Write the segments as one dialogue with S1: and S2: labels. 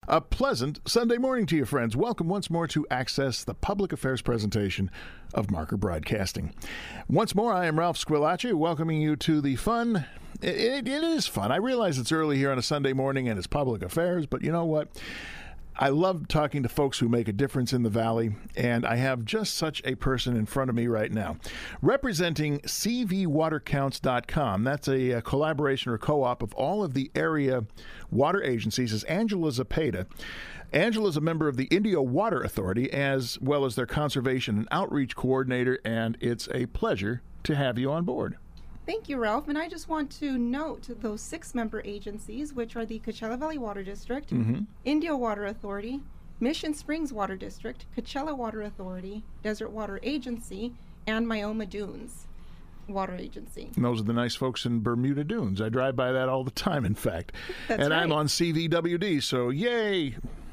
S1: A pleasant Sunday morning to you, friends. Welcome once more to Access, the public affairs presentation of Marker Broadcasting. Once more, I am Ralph Squillace, welcoming you to the fun. It is fun. I realize it's early here on a Sunday morning and it's public affairs, but you know what? I love talking to folks who make a difference in the Valley, and I have just such a person in front of me right now. Representing CVWaterCounts.com, that's a collaboration or co-op of all of the area water agencies, is Angela Zepeda. Angela is a member of the Indio Water Authority, as well as their conservation and outreach coordinator, and it's a pleasure to have you on board.
S2: Thank you, Ralph. And I just want to note those 6 member agencies, which are the Coachella Valley Water District, Indio Water Authority, Mission Springs Water District, Coachella Water Authority, Desert Water Agency, and Myoma Dunes Water Agency.
S1: And those are the nice folks in Bermuda Dunes. I drive by that all the time, in fact.
S2: That's
S1: and
S2: right.
S1: I'm on CVWD, so yay!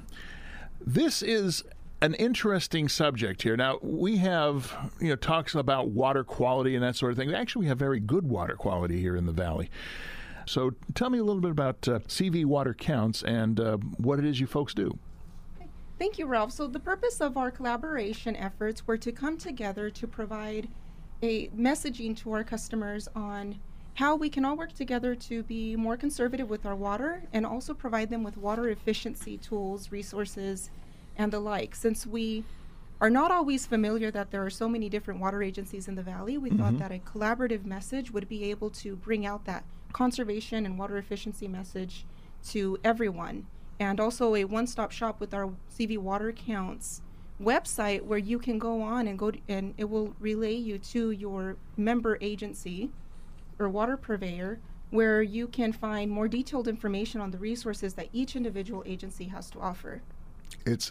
S1: This is an interesting subject here. Now, we have, talks about water quality and that sort of thing. Actually, we have very good water quality here in the Valley. So tell me a little bit about CV Water Counts and what it is you folks do.
S2: Thank you, Ralph. So the purpose of our collaboration efforts were to come together to provide a messaging to our customers on how we can all work together to be more conservative with our water and also provide them with water efficiency tools, resources, and the like. Since we are not always familiar that there are so many different water agencies in the Valley, we thought that a collaborative message would be able to bring out that conservation and water efficiency message to everyone. And also a one-stop shop with our CV Water Counts website where you can go on and and it will relay you to your member agency or water purveyor, where you can find more detailed information on the resources that each individual agency has to offer.
S1: It's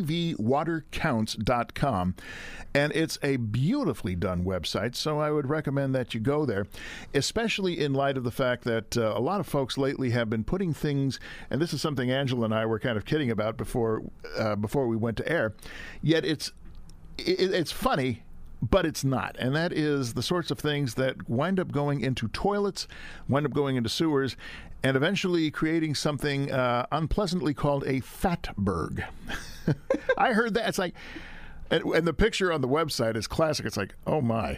S1: CVWaterCounts.com, and it's a beautifully done website, so I would recommend that you go there, especially in light of the fact that a lot of folks lately have been putting things, and this is something Angela and I were kind of kidding about before we went to air, yet it's funny, but it's not. And that is the sorts of things that wind up going into toilets, wind up going into sewers, and eventually creating something unpleasantly called a fatberg. I heard that. It's like, and the picture on the website is classic. It's like, oh my.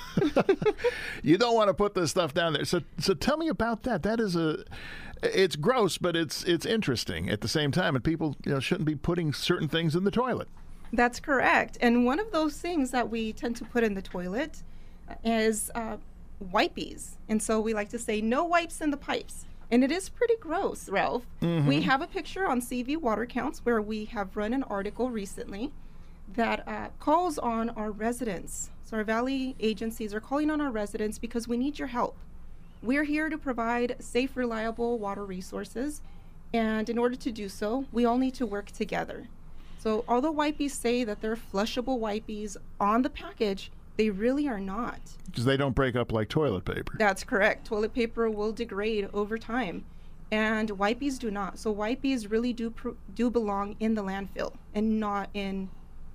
S1: You don't want to put this stuff down there. So tell me about that. That is it's gross, but it's interesting at the same time. And people shouldn't be putting certain things in the toilet.
S2: That's correct. And one of those things that we tend to put in the toilet is wipies. And so we like to say no wipes in the pipes. And it is pretty gross, Ralph. We have a picture on CV Water Counts where we have run an article recently that calls on our residents. So our Valley agencies are calling on our residents because we need your help. We're here to provide safe, reliable water resources. And in order to do so, we all need to work together. So although wipies say that they're flushable wipies on the package, they really are not.
S1: Because they don't break up like toilet paper.
S2: That's correct. Toilet paper will degrade over time, and wipies do not. So wipies really do belong in the landfill and not in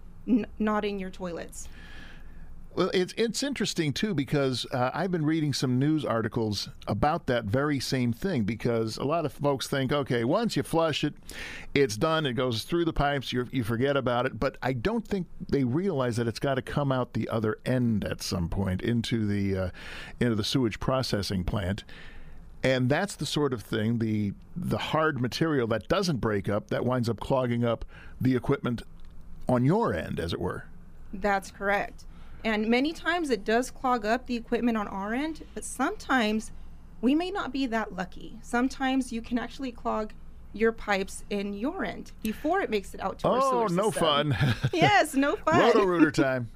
S2: your toilets.
S1: Well, it's interesting, too, because I've been reading some news articles about that very same thing, because a lot of folks think, okay, once you flush it, it's done, it goes through the pipes, you forget about it. But I don't think they realize that it's got to come out the other end at some point into the sewage processing plant. And that's the sort of thing, the hard material that doesn't break up, that winds up clogging up the equipment on your end, as it were.
S2: That's correct. And many times it does clog up the equipment on our end, but sometimes we may not be that lucky. Sometimes you can actually clog your pipes in your end before it makes it out to our sewer system.
S1: Oh, no fun.
S2: Yes, no fun.
S1: Roto-Rooter time.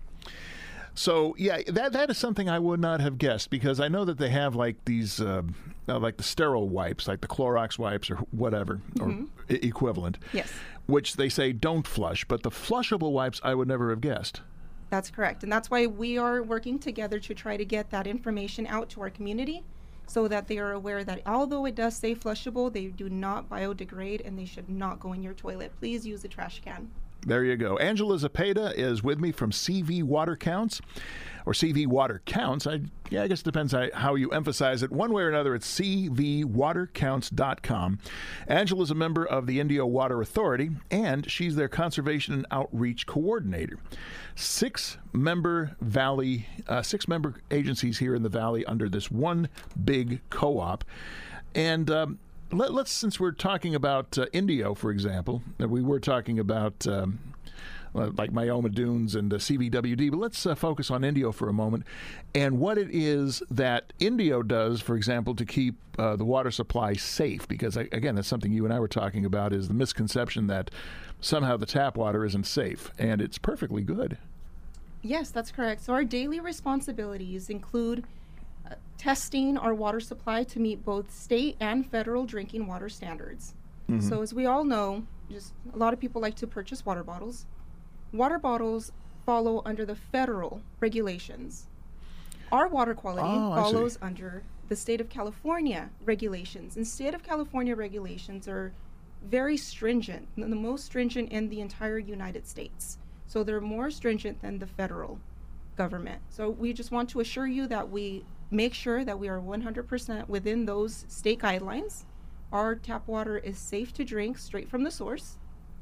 S1: So, yeah, that is something I would not have guessed, because I know that they have like these, like the sterile wipes, like the Clorox wipes or whatever, or equivalent.
S2: Yes.
S1: Which they say don't flush, but the flushable wipes I would never have guessed.
S2: That's correct. And that's why we are working together to try to get that information out to our community so that they are aware that although it does say flushable, they do not biodegrade and they should not go in your toilet. Please use a trash can.
S1: There you go. Angela Zepeda is with me from CV Water Counts, or CV Water Counts. I guess it depends how you emphasize it. One way or another, it's cvwatercounts.com. Angela's a member of the Indio Water Authority, and she's their conservation and outreach coordinator. Six-member agencies here in the Valley under this one big co-op. And let's, since we're talking about Indio, for example, we were talking about like Myoma Dunes and CVWD, but let's focus on Indio for a moment and what it is that Indio does, for example, to keep the water supply safe. Because, again, that's something you and I were talking about, is the misconception that somehow the tap water isn't safe, and it's perfectly good.
S2: Yes, that's correct. So our daily responsibilities include testing our water supply to meet both state and federal drinking water standards. Mm-hmm. So as we all know, just a lot of people like to purchase water bottles. Water bottles follow under the federal regulations. Our water quality follows under the state of California regulations. And state of California regulations are very stringent, the most stringent in the entire United States. So they're more stringent than the federal government. So we just want to assure you that we make sure that we are 100% within those state guidelines. Our tap water is safe to drink straight from the source.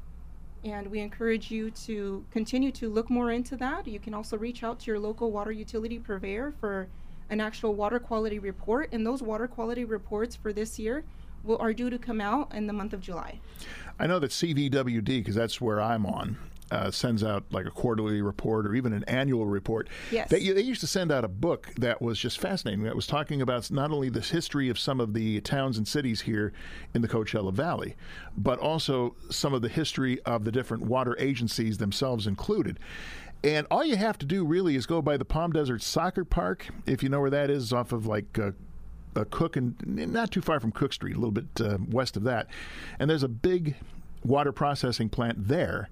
S2: And we encourage you to continue to look more into that. You can also reach out to your local water utility purveyor for an actual water quality report. And those water quality reports for this year are due to come out in the month of July.
S1: I know that CVWD, because that's where I'm on, sends out like a quarterly report or even an annual report.
S2: Yes.
S1: They used to send out a book that was just fascinating, that was talking about not only the history of some of the towns and cities here in the Coachella Valley, but also some of the history of the different water agencies themselves included. And all you have to do really is go by the Palm Desert Soccer Park, if you know where that is, off of like Cook, and not too far from Cook Street, a little bit west of that. And there's a big water processing plant there.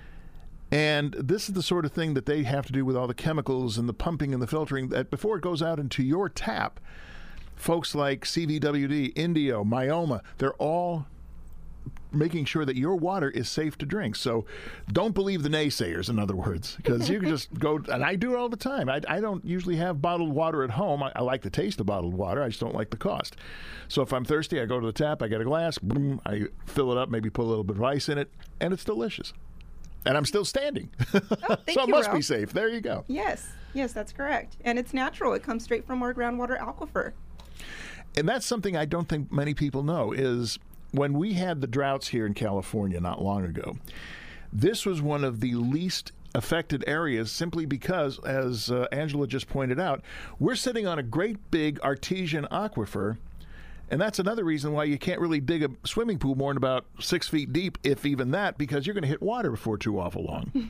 S1: And this is the sort of thing that they have to do with all the chemicals and the pumping and the filtering, that before it goes out into your tap, folks like CVWD, Indio, Myoma, they're all making sure that your water is safe to drink. So don't believe the naysayers, in other words, because you can just go, and I do it all the time. I don't usually have bottled water at home. I like the taste of bottled water. I just don't like the cost. So if I'm thirsty, I go to the tap, I get a glass, boom, I fill it up, maybe put a little bit of ice in it, and it's delicious. And I'm still standing.
S2: Oh,
S1: so it must be safe. There you go.
S2: Yes, that's correct. And it's natural. It comes straight from our groundwater aquifer.
S1: And that's something I don't think many people know, is when we had the droughts here in California not long ago, this was one of the least affected areas, simply because, as Angela just pointed out, we're sitting on a great big artesian aquifer. And that's another reason why you can't really dig a swimming pool more than about 6 feet deep, if even that, because you're going to hit water before too awful long.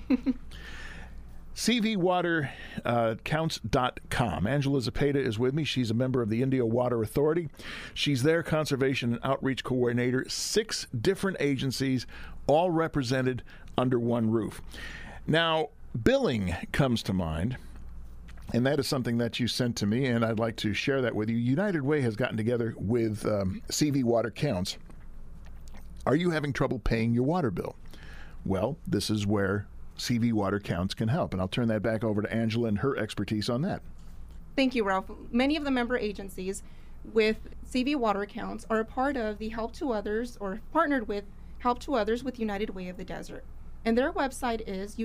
S1: cvwatercounts.com. Angela Zepeda is with me. She's a member of the Indio Water Authority. She's their conservation and outreach coordinator. 6 different agencies, all represented under one roof. Now, billing comes to mind. And that is something that you sent to me, and I'd like to share that with you. United Way has gotten together with CV Water Counts. Are you having trouble paying your water bill? Well, this is where CV Water Counts can help, and I'll turn that back over to Angela and her expertise on that.
S2: Thank you, Ralph. Many of the member agencies with CV Water Counts are a part of the Help to Others, or partnered with Help to Others with United Way of the Desert. And their website is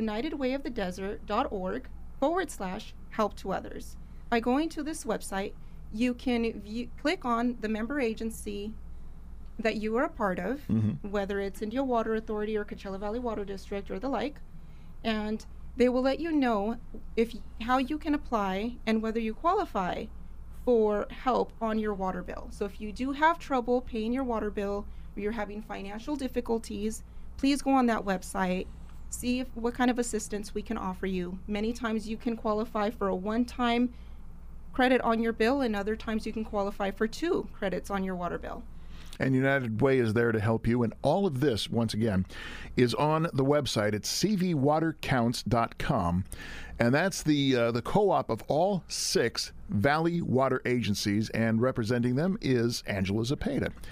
S2: unitedwayofthedesert.org/help to others. By going to this website, you can click on the member agency that you are a part of, whether it's Indio Water Authority or Coachella Valley Water District or the like, and they will let you know how you can apply and whether you qualify for help on your water bill. So if you do have trouble paying your water bill, or you're having financial difficulties, please go on that website, see what kind of assistance we can offer you. Many times you can qualify for a one-time credit on your bill, and other times you can qualify for 2 credits on your water bill.
S1: And United Way is there to help you. And all of this, once again, is on the website. It's cvwatercounts.com. And that's the co-op of all 6 Valley water agencies. And representing them is Angela Zepeda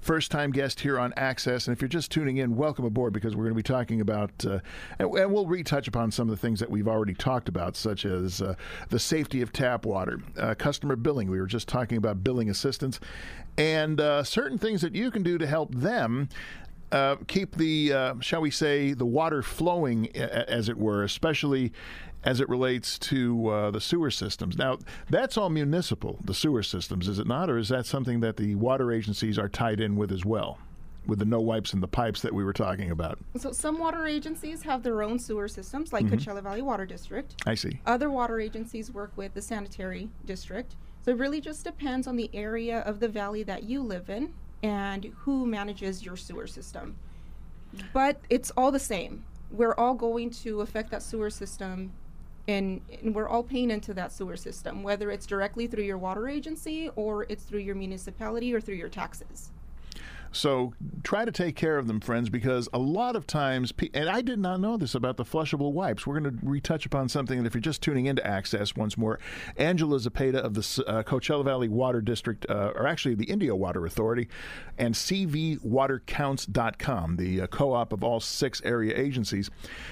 S1: first-time guest here on Access. And if you're just tuning in, welcome aboard, because we're going to be talking about, and we'll retouch upon some of the things that we've already talked about, such as the safety of tap water, customer billing. We were just talking about billing assistance, and certain things that you can do to help them keep the, shall we say, the water flowing, as it were, especially as it relates to the sewer systems. Now, that's all municipal, the sewer systems, is it not? Or is that something that the water agencies are tied in with as well, with the no wipes in the pipes that we were talking about?
S2: So some water agencies have their own sewer systems, like Coachella Valley Water District.
S1: I see.
S2: Other water agencies work with the sanitary district. So it really just depends on the area of the valley that you live in and who manages your sewer system. But it's all the same. We're all going to affect that sewer system, and we're all paying into that sewer system, whether it's directly through your water agency or it's through your municipality or through your taxes.
S1: So try to take care of them, friends, because a lot of times, and I did not know this about the flushable wipes. We're going to retouch upon something that if you're just tuning into Access once more, Angela Zepeda of the Coachella Valley Water District, or actually the Indio Water Authority, and cvwatercounts.com, the co-op of all 6 area agencies.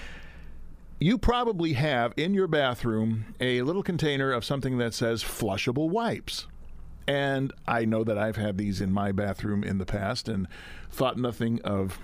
S1: You probably have in your bathroom a little container of something that says flushable wipes. And I know that I've had these in my bathroom in the past and thought nothing of,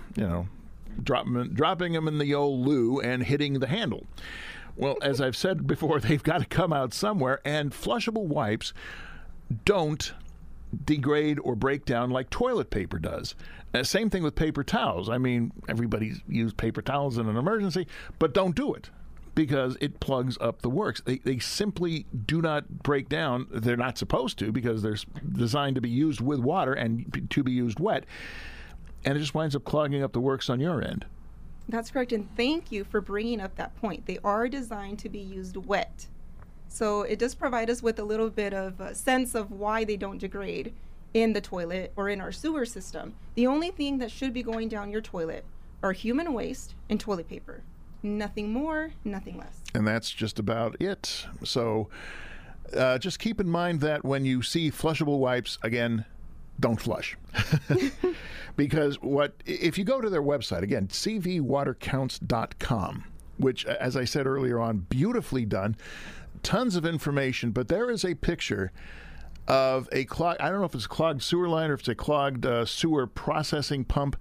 S1: dropping them in the old loo and hitting the handle. Well, as I've said before, they've got to come out somewhere, and flushable wipes don't degrade or break down like toilet paper does. Same thing with paper towels. I mean, everybody's used paper towels in an emergency, but don't do it, because it plugs up the works. They simply do not break down. They're not supposed to, because they're designed to be used with water and to be used wet. And it just winds up clogging up the works on your end.
S2: That's correct, and thank you for bringing up that point. They are designed to be used wet. So it does provide us with a little bit of a sense of why they don't degrade in the toilet or in our sewer system. The only thing that should be going down your toilet are human waste and toilet paper. Nothing more, nothing less.
S1: And that's just about it. So just keep in mind that when you see flushable wipes, again, don't flush. Because if you go to their website, again, cvwatercounts.com, which, as I said earlier on, beautifully done, tons of information, but there is a picture of a I don't know if it's a clogged sewer line or if it's a clogged sewer processing pump.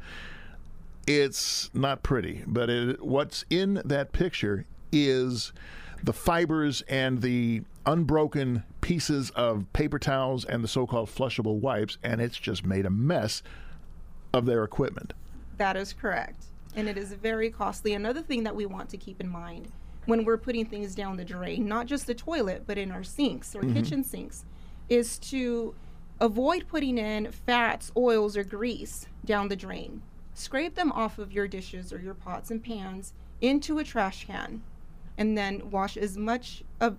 S1: It's not pretty, but what's in that picture is the fibers and the unbroken pieces of paper towels and the so-called flushable wipes, and it's just made a mess of their equipment.
S2: That is correct, and it is very costly. Another thing that we want to keep in mind when we're putting things down the drain, not just the toilet, but in our sinks or kitchen sinks, is to avoid putting in fats, oils, or grease down the drain. Scrape them off of your dishes or your pots and pans into a trash can, and then wash as much as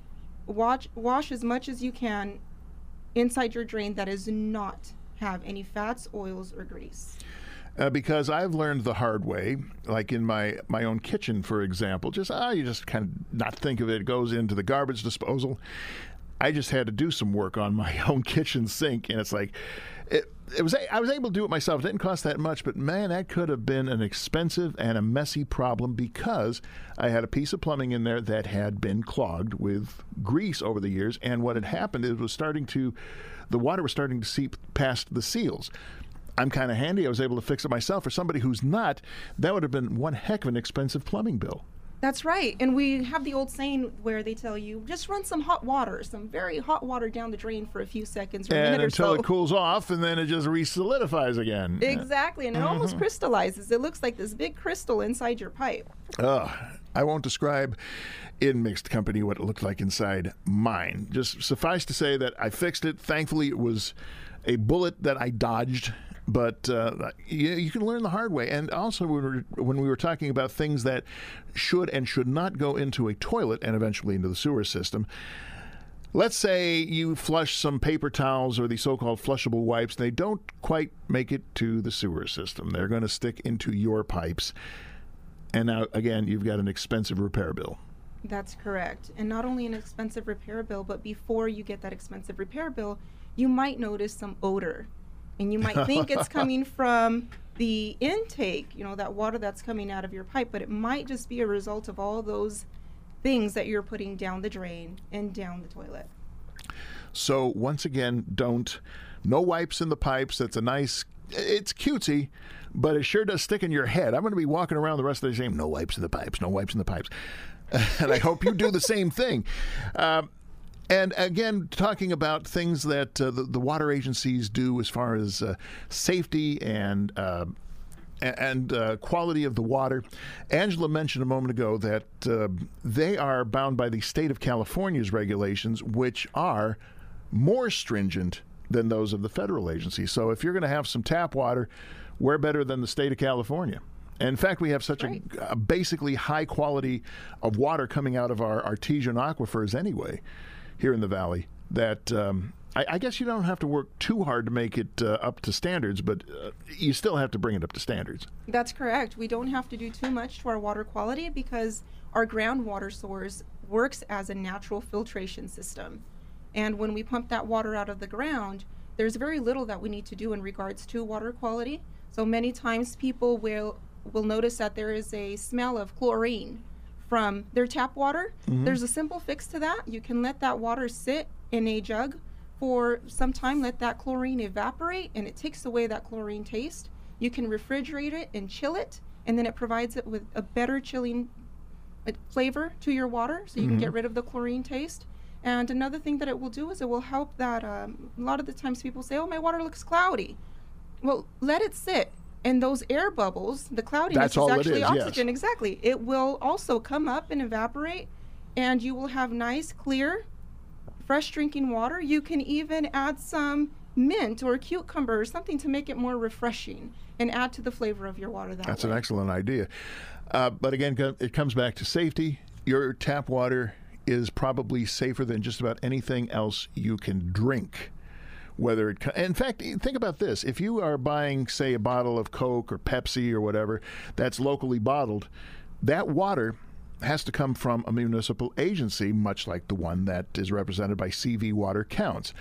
S2: you can inside your drain that does not have any fats, oils, or grease.
S1: Because I've learned the hard way, like in my own kitchen, for example, you just kind of not think of it. It goes into the garbage disposal. I just had to do some work on my own kitchen sink, and it's like, I was able to do it myself. It didn't cost that much, but man, that could have been an expensive and a messy problem, because I had a piece of plumbing in there that had been clogged with grease over the years, and what had happened is the water was starting to seep past the seals. I'm kind of handy. I was able to fix it myself. For somebody who's not, that would have been one heck of an expensive plumbing bill.
S2: That's right. And we have the old saying where they tell you, just run some hot water, some very hot water down the drain for a few seconds or a minute or so.
S1: And until it cools off, and then it just re-solidifies again.
S2: Exactly. And it almost crystallizes. It looks like this big crystal inside your pipe.
S1: I won't describe in mixed company what it looked like inside mine. Just suffice to say that I fixed it. Thankfully, it was a bullet that I dodged. But you can learn the hard way. And also, when we were talking about things that should and should not go into a toilet and eventually into the sewer system, let's say you flush some paper towels or the so-called flushable wipes. They don't quite make it to the sewer system. They're going to stick into your pipes. And now, again, you've got an expensive repair bill.
S2: That's correct. And not only an expensive repair bill, but before you get that expensive repair bill, you might notice some odor. And you might think it's coming from the intake, that water that's coming out of your pipe, but it might just be a result of all those things that you're putting down the drain and down the toilet.
S1: So once again, no wipes in the pipes. It's it's cutesy, but it sure does stick in your head. I'm going to be walking around the rest of the day saying, no wipes in the pipes, no wipes in the pipes. And I hope you do the same thing. And again, talking about things that the water agencies do as far as safety and quality of the water. Angela mentioned a moment ago that they are bound by the state of California's regulations, which are more stringent than those of the federal agency. So if you're going to have some tap water, where better than the state of California? In fact, we have such a basically high quality of water coming out of our artesian aquifers anyway here in the valley that I guess you don't have to work too hard to make it up to standards, but you still have to bring it up to standards.
S2: That's correct. We don't have to do too much to our water quality because our groundwater source works as a natural filtration system. And when we pump that water out of the ground, there's very little that we need to do in regards to water quality. So many times people will notice that there is a smell of chlorine from their tap water. Mm-hmm. There's a simple fix to that. You can let that water sit in a jug for some time, let that chlorine evaporate, and it takes away that chlorine taste. You can refrigerate it and chill it, and then it provides it with a better chilling flavor to your water, so you can get rid of the chlorine taste. And another thing that it will do is it will help that a lot of the times people say, oh, my water looks cloudy. Well, let it sit. And those air bubbles, the cloudiness is actually oxygen. Yes. Exactly. It will also come up and evaporate, and you will have nice, clear, fresh drinking water. You can even add some mint or cucumber or something to make it more refreshing and add to the flavor of your water that
S1: That's
S2: way.
S1: An excellent idea. But again, it comes back to safety. Your tap water is probably safer than just about anything else you can drink. In fact, think about this. If you are buying, say, a bottle of Coke or Pepsi or whatever that's locally bottled, that water has to come from a municipal agency, much like the one that is represented by CV Water Counts.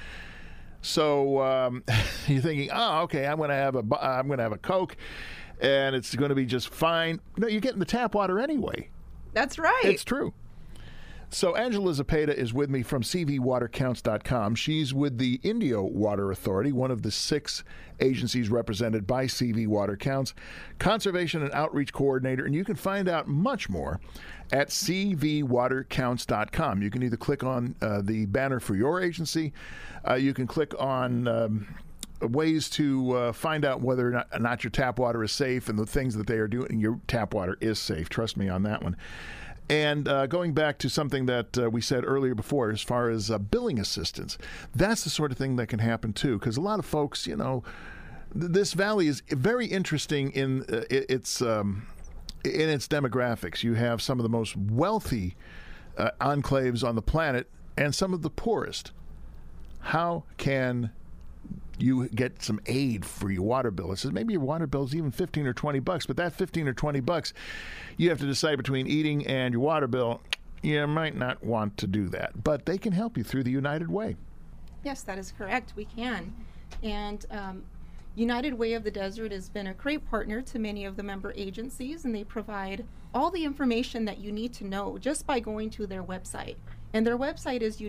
S1: So you're thinking, oh, okay, I'm going to have a Coke, and it's going to be just fine. No, you're getting the tap water anyway.
S2: That's right.
S1: It's true. So Angela Zepeda is with me from CVWaterCounts.com. She's with the Indio Water Authority, one of the 6 agencies represented by CV Water Counts, Conservation and Outreach Coordinator, and you can find out much more at CVWaterCounts.com. You can either click on the banner for your agency, you can click on ways to find out whether or not your tap water is safe and the things that they are doing. Your tap water is safe. Trust me on that one. And going back to something that we said earlier before, as far as billing assistance, that's the sort of thing that can happen too. Because a lot of folks, this valley is very interesting in its demographics. You have some of the most wealthy enclaves on the planet and some of the poorest. How can you get some aid for your water bill? It says maybe your water bill is even $15 or $20, but that $15 or $20, you have to decide between eating and your water bill. You might not want to do that, but they can help you through the United Way.
S2: Yes, that is correct. We can. And United Way of the Desert has been a great partner to many of the member agencies, and they provide all the information that you need to know just by going to their website. And their website is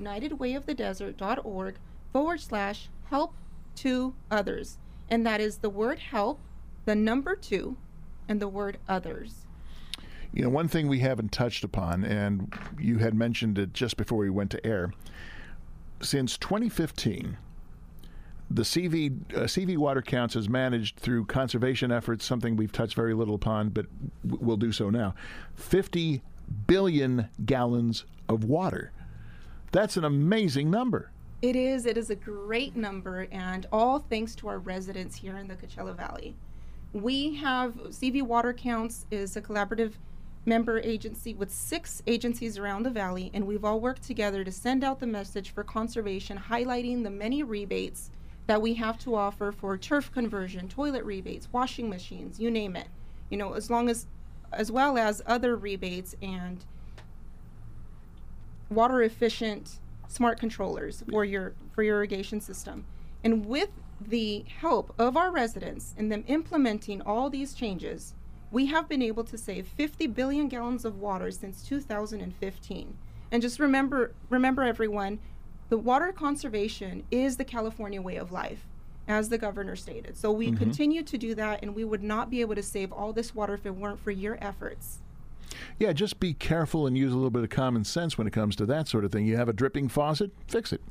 S2: unitedwayofthedesert.org/help to others, and that is the word help, the number 2, and the word others.
S1: One thing we haven't touched upon, and you had mentioned it just before we went to air, since 2015, the CV Water Counts has managed through conservation efforts, something we've touched very little upon, but we'll do so now, 50 billion gallons of water. That's an amazing number.
S2: It is a great number, and all thanks to our residents here in the Coachella Valley. We have CV Water Counts is a collaborative member agency with 6 agencies around the valley, and we've all worked together to send out the message for conservation, highlighting the many rebates that we have to offer for turf conversion, toilet rebates, washing machines, you name it. As well as other rebates and water efficient smart controllers for your irrigation system. And with the help of our residents and them implementing all these changes, we have been able to save 50 billion gallons of water since 2015. And just remember everyone, the water conservation is the California way of life, as the governor stated. So we continue to do that, and we would not be able to save all this water if it weren't for your efforts.
S1: Yeah, just be careful and use a little bit of common sense when it comes to that sort of thing. You have a dripping faucet, fix it.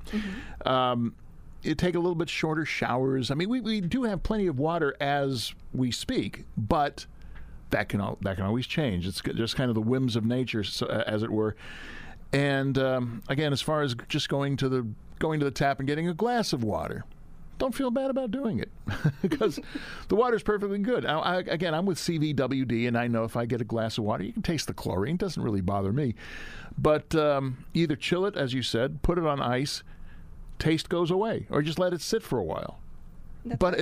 S1: You take a little bit shorter showers. I mean, we do have plenty of water as we speak, but that can always change. It's just kind of the whims of nature, so, as it were. And again, as far as just going to the tap and getting a glass of water, don't feel bad about doing it because the water's perfectly good. Now, I'm with CVWD, and I know if I get a glass of water, you can taste the chlorine. It doesn't really bother me. But either chill it, as you said, put it on ice, taste goes away, or just let it sit for a while. But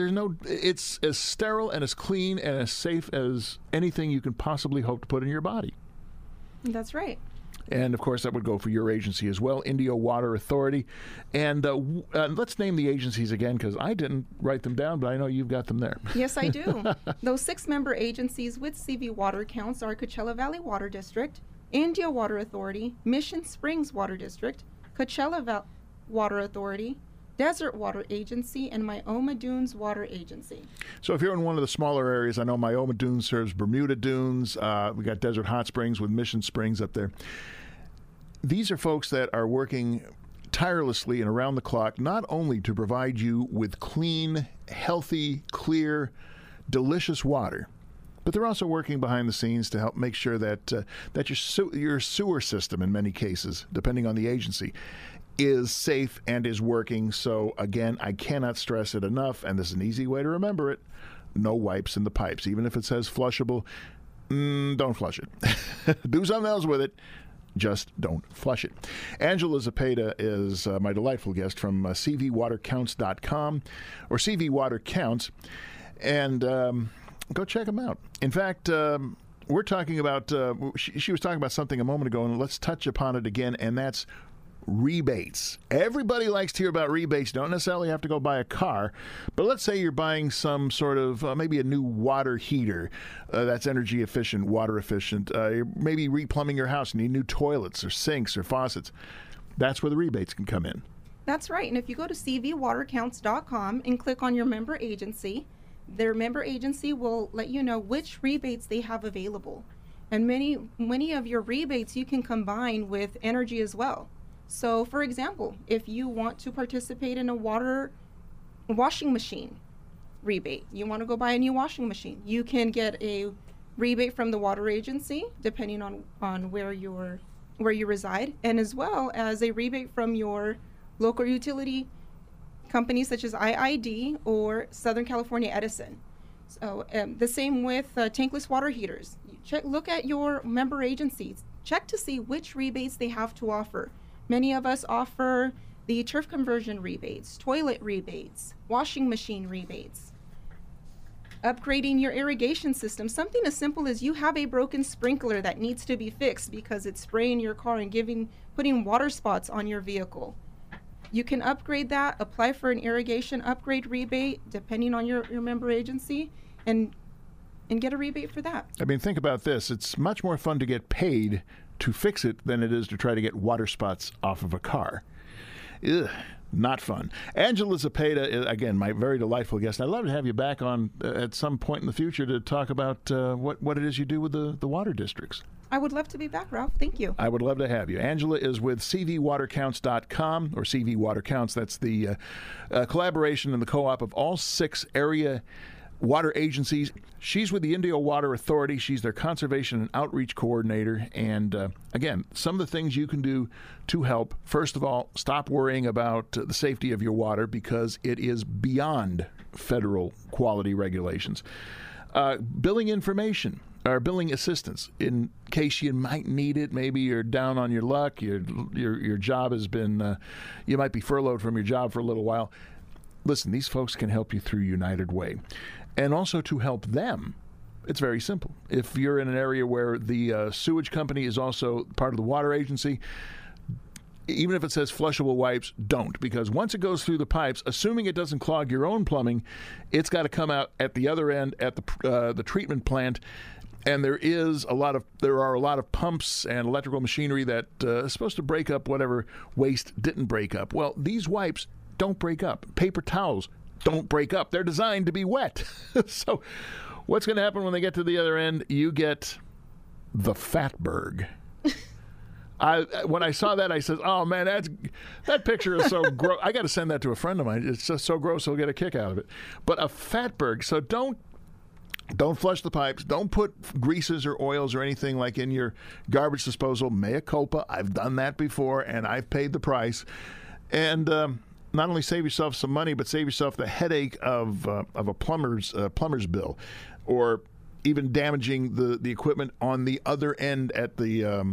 S1: it's as sterile and as clean and as safe as anything you can possibly hope to put in your body.
S2: That's right.
S1: And, of course, that would go for your agency as well, Indio Water Authority. And let's name the agencies again, because I didn't write them down, but I know you've got them there.
S2: Yes, I do. Those 6-member agencies with CV water counts are Coachella Valley Water District, Indio Water Authority, Mission Springs Water District, Coachella Water Authority, Desert Water Agency, and Myoma Dunes Water Agency.
S1: So if you're in one of the smaller areas, I know Myoma Dunes serves Bermuda Dunes. We got Desert Hot Springs with Mission Springs up there. These are folks that are working tirelessly and around the clock, not only to provide you with clean, healthy, clear, delicious water, but they're also working behind the scenes to help make sure that your sewer system, in many cases, depending on the agency, is safe and is working. So again, I cannot stress it enough, and this is an easy way to remember it: no wipes in the pipes. Even if it says flushable, don't flush it. Do something else with it. Just don't flush it. Angela Zepeda is my delightful guest from cvwatercounts.com or CV Water Counts, and go check them out. In fact, we're talking about, she was talking about something a moment ago, and let's touch upon it again, and that's rebates. Everybody likes to hear about rebates. You don't necessarily have to go buy a car, but let's say you're buying some sort of maybe a new water heater that's energy efficient, water efficient. You're maybe replumbing your house, need new toilets or sinks or faucets. That's where the rebates can come in.
S2: That's right. And if you go to cvwatercounts.com and click on your member agency, their member agency will let you know which rebates they have available. And many of your rebates you can combine with energy as well. So, for example, if you want to participate in a washing machine rebate, you want to go buy a new washing machine, you can get a rebate from the water agency, depending on where you reside, and as well as a rebate from your local utility companies such as IID or Southern California Edison. So, the same with tankless water heaters. Look at your member agencies. Check to see which rebates they have to offer. Many of us offer the turf conversion rebates, toilet rebates, washing machine rebates, upgrading your irrigation system. Something as simple as you have a broken sprinkler that needs to be fixed because it's spraying your car and putting water spots on your vehicle. You can upgrade that, apply for an irrigation upgrade rebate, depending on your member agency, and get a rebate for that.
S1: I mean, think about this. It's much more fun to get paid to fix it than it is to try to get water spots off of a car. Ugh, not fun. Angela Zepeda is, again, my very delightful guest. I'd love to have you back on at some point in the future to talk about what it is you do with the water districts.
S2: I would love to be back, Ralph. Thank you.
S1: I would love to have you. Angela is with cvwatercounts.com, or CV Water Counts. That's the collaboration and the co-op of all 6 area water agencies. She's with the Indio Water Authority. She's their conservation and outreach coordinator. And again, some of the things you can do to help. First of all, stop worrying about the safety of your water because it is beyond federal quality regulations. Billing information or billing assistance in case you might need it. Maybe you're down on your luck. Your job has been, you might be furloughed from your job for a little while. Listen, these folks can help you through United Way. And also to help them, it's very simple. If you're in an area where the sewage company is also part of the water agency, even if it says flushable wipes, don't, because once it goes through the pipes, assuming it doesn't clog your own plumbing, it's got to come out at the other end at the treatment plant. And there are a lot of pumps and electrical machinery that is supposed to break up whatever waste didn't break up. Well, these wipes don't break up. Paper towels don't break up. They're designed to be wet. So what's going to happen when they get to the other end? You get the Fatberg. When I saw that, I said, "Oh man, that picture is so gross. I got to send that to a friend of mine. It's just so gross. He'll get a kick out of it." But a Fatberg. So don't flush the pipes. Don't put greases or oils or anything like in your garbage disposal. Mea culpa. I've done that before, and I've paid the price. And not only save yourself some money, but save yourself the headache of a plumber's bill, or even damaging the equipment on the other end at the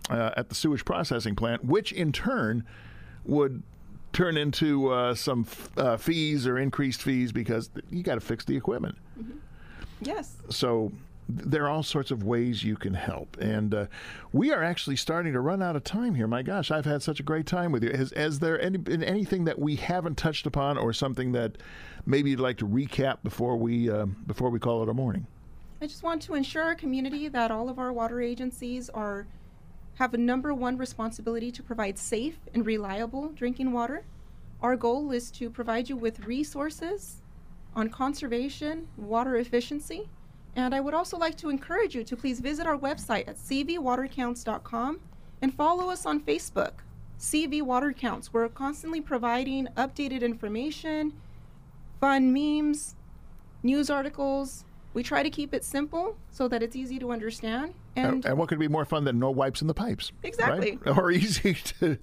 S1: sewage processing plant, which in turn would turn into some fees or increased fees because you got to fix the equipment.
S2: Mm-hmm. Yes.
S1: So there are all sorts of ways you can help. And we are actually starting to run out of time here. My gosh, I've had such a great time with you. Has there been anything that we haven't touched upon, or something that maybe you'd like to recap before we call it a morning?
S2: I just want to ensure our community that all of our water agencies have a number one responsibility to provide safe and reliable drinking water. Our goal is to provide you with resources on conservation, water efficiency, and I would also like to encourage you to please visit our website at cvwatercounts.com and follow us on Facebook, CV Water Counts. We're constantly providing updated information, fun memes, news articles. We try to keep it simple so that it's easy to understand.
S1: And what could be more fun than no wipes in the pipes?
S2: Exactly.
S1: Right? Or easy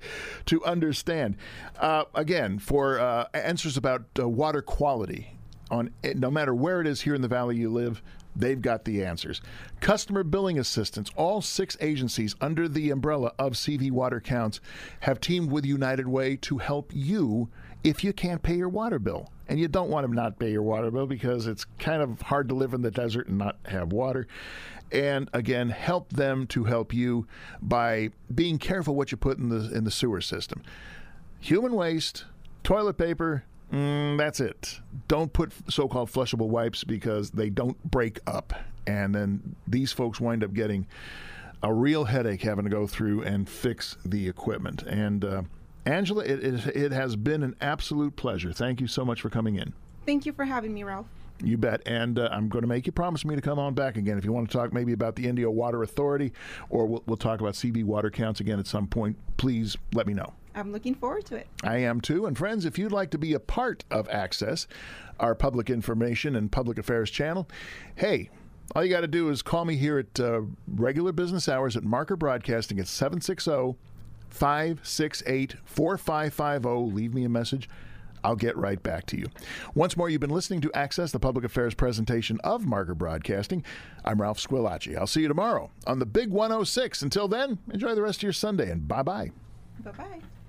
S1: to understand. Again, for answers about water quality, no matter where it is here in the valley you live, they've got the answers. Customer billing assistance. All 6 agencies under the umbrella of CV Water Counts have teamed with United Way to help you if you can't pay your water bill. And you don't want to not pay your water bill because it's kind of hard to live in the desert and not have water. And again, help them to help you by being careful what you put in the sewer system. Human waste, toilet paper, that's it. Don't put so-called flushable wipes because they don't break up. And then these folks wind up getting a real headache having to go through and fix the equipment. And Angela, it has been an absolute pleasure. Thank you so much for coming in.
S2: Thank you for having me, Ralph.
S1: You bet. And I'm going to make you promise me to come on back again. If you want to talk maybe about the Indio Water Authority, or we'll talk about CV Water Counts again at some point, please let me know.
S2: I'm looking forward to it.
S1: I am too. And friends, if you'd like to be a part of Access, our public information and public affairs channel, hey, all you got to do is call me here at regular business hours at Marker Broadcasting at 760-568-4550. Leave me a message. I'll get right back to you. Once more, you've been listening to Access, the public affairs presentation of Marker Broadcasting. I'm Ralph Squillace. I'll see you tomorrow on the Big 106. Until then, enjoy the rest of your Sunday, and bye-bye.
S2: Bye-bye.